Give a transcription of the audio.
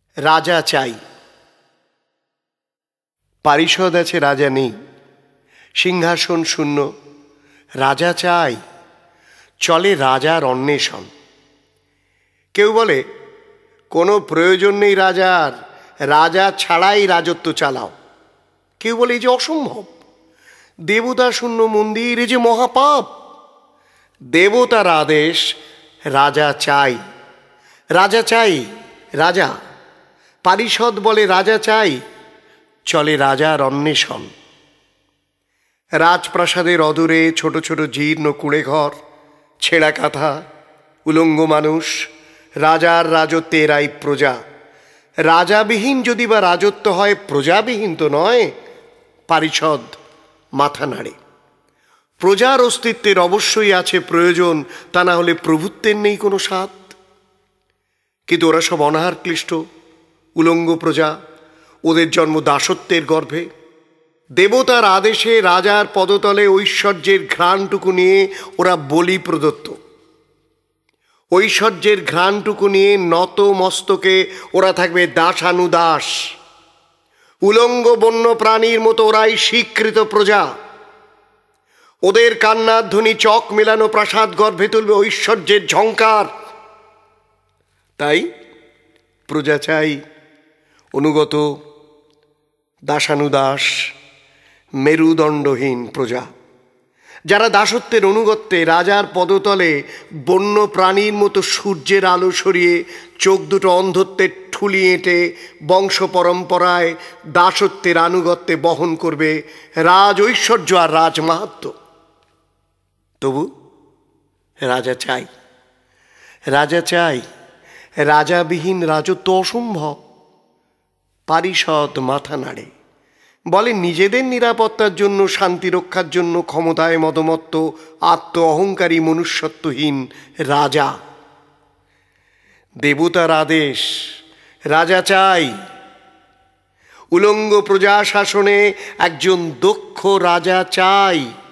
রাজা চাই। পারিষদ আছে, রাজা নেই, সিংহাসন শূন্য, রাজা চাই, চলে রাজার অন্বেষণ। কেউ বলে কোনো প্রয়োজন নেই রাজার, রাজা ছাড়াই রাজত্ব চালাও। কেউ বলে এই যে অসম্ভব, দেবতা শূন্য মন্দির, এ যে মহাপাপ। দেবতার আদেশ, রাজা চাই, রাজা চাই, রাজা। পারিষদ বলে রাজা চাই, চলে রাজার অন্বেষণ। রাজপ্রাসাদের অদূরে ছোট ছোট জীর্ণ কুঁড়ে ঘর, ছেঁড়া কাঁথা, উলঙ্গ মানুষ, রাজার রাজত্বে এরাই প্রজা। রাজাবিহীন যদি বা রাজত্ব হয়, প্রজাবিহীন তো নয়। পারিষদ মাথা নাড়ে। প্রজার অস্তিত্বের অবশ্যই আছে প্রয়োজন, তা না হলে প্রভুত্বের নেই কোনো স্বাদ। কিন্তু ওরা সব অনাহার ক্লিষ্ট, উলঙ্গ প্রজা, ওদের জন্ম দাসত্বের গর্ভে। দেবতার আদেশে রাজার পদতলে ঐশ্বর্যের ঘ্রাণটুকু নিয়ে ওরা বলি প্রদত্ত। ঐশ্বর্যের ঘ্রাণটুকু নিয়ে নত মস্তকে ওরা থাকবে দাসানুদাস। উলঙ্গ বন্য প্রাণীর মতো ওরাই স্বীকৃত প্রজা। ওদের কান্নার ধ্বনি চক মেলানো প্রাসাদ গর্ভে তুলবে ঐশ্বর্যের ঝঙ্কার। তাই প্রজা চাই, অনুগত, দাসানুদাস, মেরুদণ্ডহীন প্রজা, যারা দাসত্বের অনুগত্যে রাজার পদতলে বন্য প্রাণীর মতো সূর্যের আলো সরিয়ে চোখ দুটো অন্ধত্বের ঠুলি এঁটে বংশ পরম্পরায় দাসত্বের আনুগত্যে বহন করবে রাজ ঐশ্বর্য আর রাজমাহাত্ম্য। তবু রাজা চাই, রাজা চাই, রাজাবিহীন রাজত্ব অসম্ভব। পারিষদ মাথা নাড়ে, বলে নিজেদের নিরাপত্তার জন্য, শান্তি রক্ষার জন্য ক্ষমতায় মদমত্ত আত্ম অহংকারী মনুষ্যত্বহীন রাজা। দেবতার আদেশ, রাজা চাই। উলঙ্গ প্রজা শাসনে একজন দক্ষ রাজা চাই।